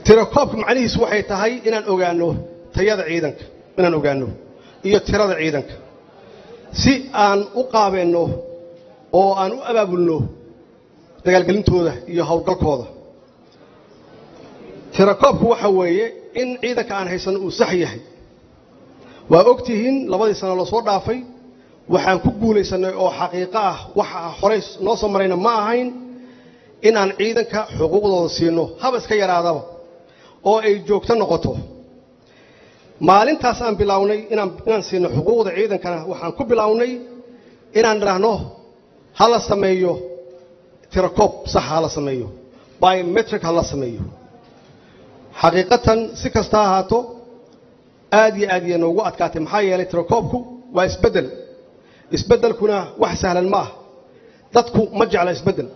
tirakoobka macnihiisu waxay tahay inaan ogaano tayada ciidanka inaan ogaano iyo tirada ciidanka si aan u qaabeeno oo aan u abaabulno dagaalgelintooda iyo hawlgalkooda tirakoobku waxa weeye in ciidanka aan haysano uu sax yahay waa ogtihiin labadii sano la soo dhaafay waxaan ku guulaysanay oo xaqiiqo ah waxa hore noo soo marayna ma ahayn in aan ciidanka xuquuqdooda siino haba iska yaraadaba oo ay joogto noqoto maalintaas aan bilownay inaan siino xuquuqda ciidankana waxaan ku bilownay inaan raahno hala sameeyo tirakoob sax hala sameeyo biometric hala sameeyo xaqiiqatan si kasta ahaato aad iyo noogu adkaatay maxaa yeelay tirakoobku waa isbeddelkuna wax sahlan ma ah dadku ma jecla isbeddel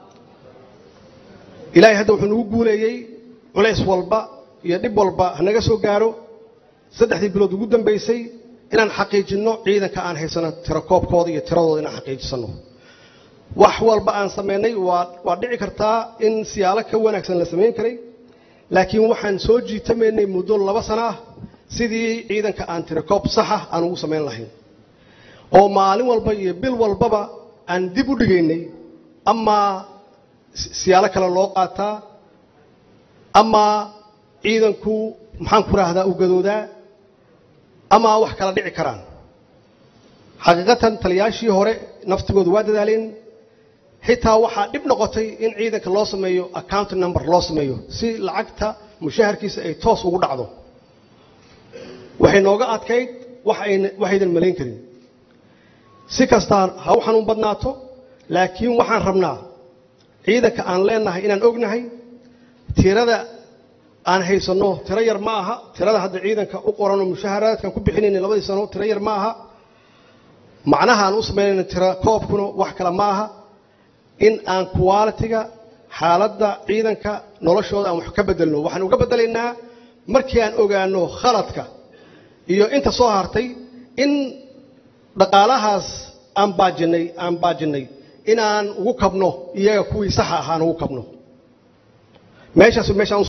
ilaahay hadda wuxuu nagu guuleeyay culays walba iyo dhib walba naga soo gaaro 3 bilood ugu dambeysay inaan xaqiijino ciidanka aan haysano tirakoobkooda iyo tiradooda inaan xaqiijisano wax walba aan sameynay waa dhici kartaa in siyaalo ka wanaagsan la sameyn karay laakiin waxaan soo jiitameynay muddo 2 sano ah sidii ciidanka aan tirakoob sax ah aan ugu sameyn lahayn oo maalin walba iyo bil walbaba aan dib u dhigaynay ama siyaalo kale loo qaataa ama ciidanku maxaan ku raahdaa u gadoodaa ama wax kala dhici karaan xaqiiqatan taliyaashii hore naftigoodu waa dadaaleen xitaa waxaa dhib noqotay in ciidanka loo sameeyo account number loo sameeyo si lacagta mushaharkiisa ay toos ugu dhacdo waxay nooga adkayd waxaydan malayn karin si kastaan ha u xanuun badnaato laakiin waxaan rabnaa ciidanka aan leenahay inaan ognahay tirada aan haysano tiro yar ma aha tirada hadda ciidanka u qoran oo mushaharaadkan ku bixinayna 2 sano tiro yar ma aha macnaha aan u sameeyna tiro koobkuna wax kala ma aha in aan quality-ga xaaladda ciidanka noloshooda aan wax ka bedelno waxaan uga bedelaynaa markii aan ogaano khaladka iyo inta soo hartay in dhaqaalahaas aan baajinay inaan ugu kabno iyaga kuwii sax ahaan ugu kabno meeshaas